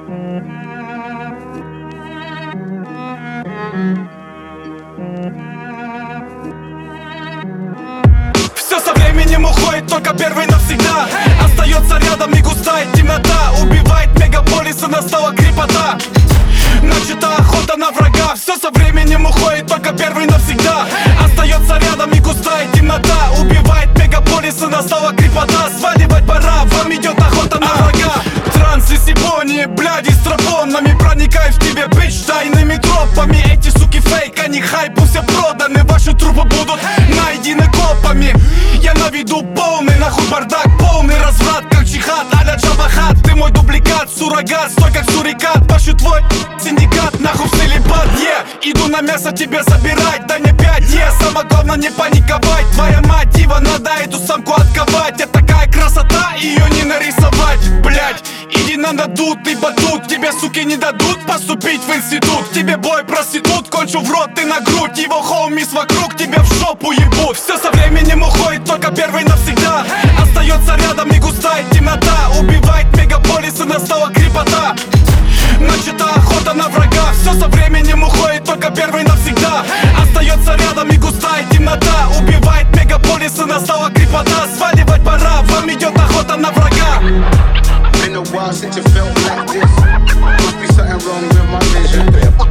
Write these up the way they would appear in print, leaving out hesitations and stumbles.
Все со временем уходит, только первый навсегда. Остается рядом и густая темнота. Убивает мегаполисы, настала крепота. Начата охота на врага. Все со временем уходит, только первый навсегда. Остается рядом и густая темнота. Убивает мегаполисы, настала крепота. Сваливать пора, вам идет охота на врага. Транс и симфонии, бляди с тропонами. Проникай в тебе, бич, тайными тропами. Эти суки фейк, они хайпу все проданы. Ваши трупы будут найдены копами. Я на виду полный, нахуй бардак, полный разврат, как чихат, а-ля Джабахат. Ты мой дубликат, суррогат, стой как сурикат. Пашу твой синдикат, нахуй в целебат, Иду на мясо тебе забирать, дай мне 5, Самое главное не паниковать. Твоя мать дива, надо эту самку отковать. Это такая красота, ее не нарисовать, блять. Иди на надутый батут, тебе суки не дадут поступить в институт. Тебе бой проститут, кончу в рот, ты на грудь. Его хоумис вокруг тебя в жопу ебут. Все со временем уходит, только первый навсегда. Остается рядом и густая темнота. Убивает мегаполисы, настала крепота. Начата охота на врага. Все со временем уходит, только первый навсегда. Остается рядом и густая темнота. Убивает мегаполисы, настала крепота. Сваливать пора, вам идет охота на врага. Been a while since it felt like this. Must be something wrong with my vision.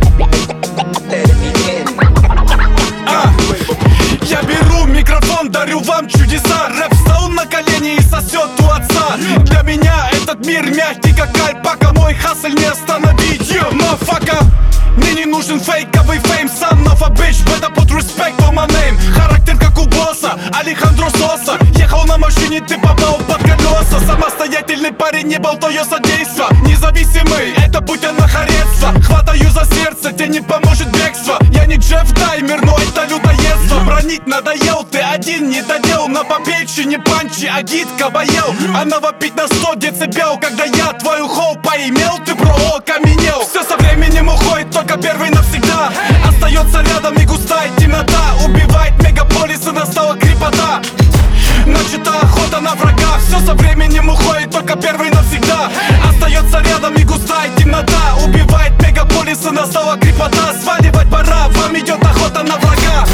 Я беру микрофон, дарю вам чудеса. Рэп встал на колени и сосет у отца. Для меня этот мир мягкий, как альпака. Мой хасль не остановить, мафака. Мне не нужен фейковый фейм, son of a bitch. Better put respect on my name. Характер как у босса, Алехандро Соса. Ехал на машине, ты попал под колеса. Самостоятельный парень, не был твое содейство. Независимый, это путь анахарецтва. Хватаю за сердце, тебе не поможет бегство. Я не Джефф Даймер, но это людоедство. Бронить надоел, ты один не доделал. На попечине панчи, агитка боел. Она вопит на 100 децибел. Когда я твою хоу поимел, ты бро окаменел. Все со временем уходит, только первый навсегда. Остается рядом и густая темнота. Убивает мегаполисы, настала крепота. Начата охота на врага. Все со временем уходит, только первый навсегда. Остается рядом и густая темнота. Убивает мегаполисы, настала крепота. Сваливать пора, вам идет охота на врага.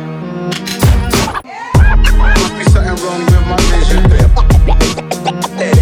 Must be something wrong with my vision.